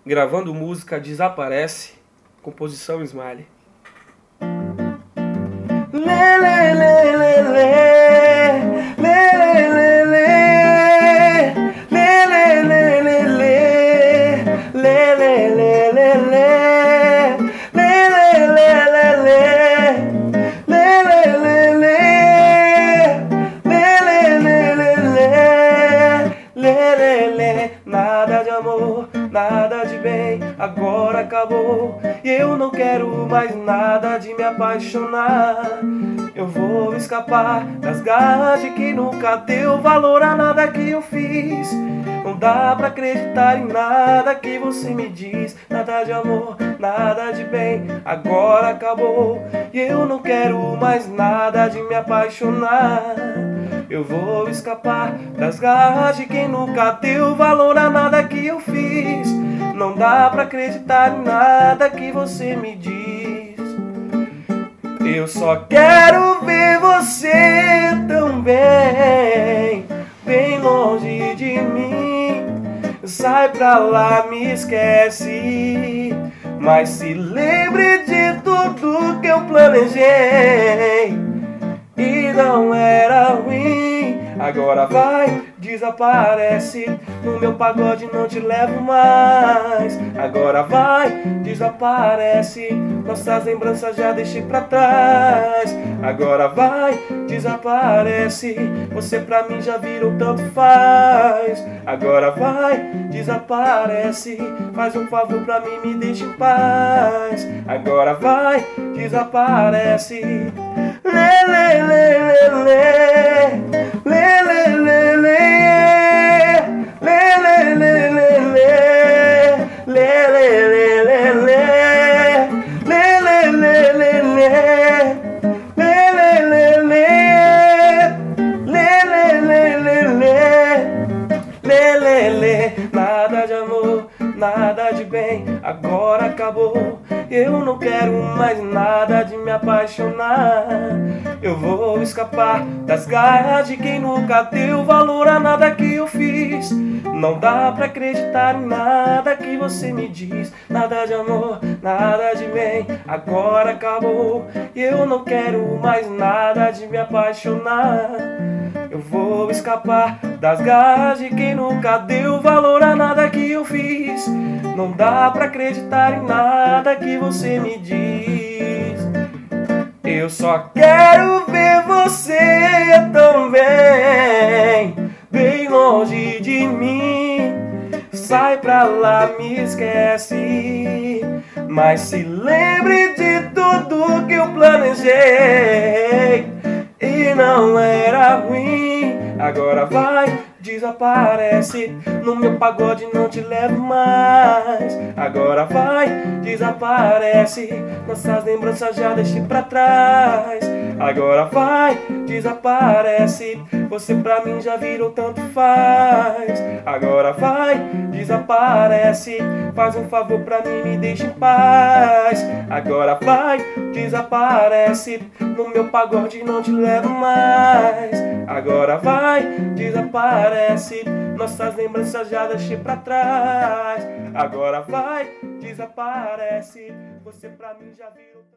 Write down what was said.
gravando música Desaparece, composição Smiley. Nada de amor, nada de bem, agora acabou. E eu não quero mais nada de me apaixonar. Eu vou escapar das garras de quem nunca deu valor a nada que eu fiz. Não dá pra acreditar em nada que você me diz. Nada de amor, nada de bem, agora acabou. E eu não quero mais nada de me apaixonar. Eu vou escapar das garras de quem nunca deu valor a nada que eu fiz. Não dá pra acreditar em nada que você me diz. Eu só quero ver você tão bem, bem longe de mim. Sai pra lá, me esquece, mas se lembre de tudo que eu planejei e não era ruim. Agora vai, desaparece, no meu pagode não te levo mais. Agora vai, desaparece, nossas lembranças já deixei pra trás. Agora vai, desaparece, você pra mim já virou tanto faz. Agora vai, desaparece, faz um favor pra mim, me deixa em paz. Agora vai, desaparece. Lê, lê, lê, lê, lê. Lê, lê, lê, lê. Lê, lê, lê, lê, lê. Lê, lê, lê, lê, lê. Lê, lê, lê, lê, lê. Lê, lê, lê, lê. Lê, lê, lê, lê, lê. Lê, lê, lê. Nada de amor, nada de bem, agora acabou. Eu não quero mais nada de me apaixonar. Eu vou escapar das garras de quem nunca deu valor a nada que eu fiz. Não dá pra acreditar em nada que você me diz. Nada de amor, nada de bem, agora acabou. Eu não quero mais nada de me apaixonar. Eu vou escapar das garras de quem nunca deu valor a nada que eu fiz. Não dá pra acreditar em nada que você me diz. Eu só quero ver você tão bem, bem longe de mim. Sai pra lá, me esquece, mas se lembre de tudo que eu planejei e não era ruim. Agora vai, desaparece, no meu pagode não te levo mais. Agora vai, desaparece, nossas lembranças já deixei pra trás. Agora vai, desaparece, você pra mim já virou tanto faz. Agora vai, desaparece, faz um favor pra mim, me deixa em paz. Agora vai, desaparece, no meu pagode não te levo mais. Agora vai, desaparece, nossas lembranças já deixei pra trás. Agora vai, desaparece, você pra mim já virou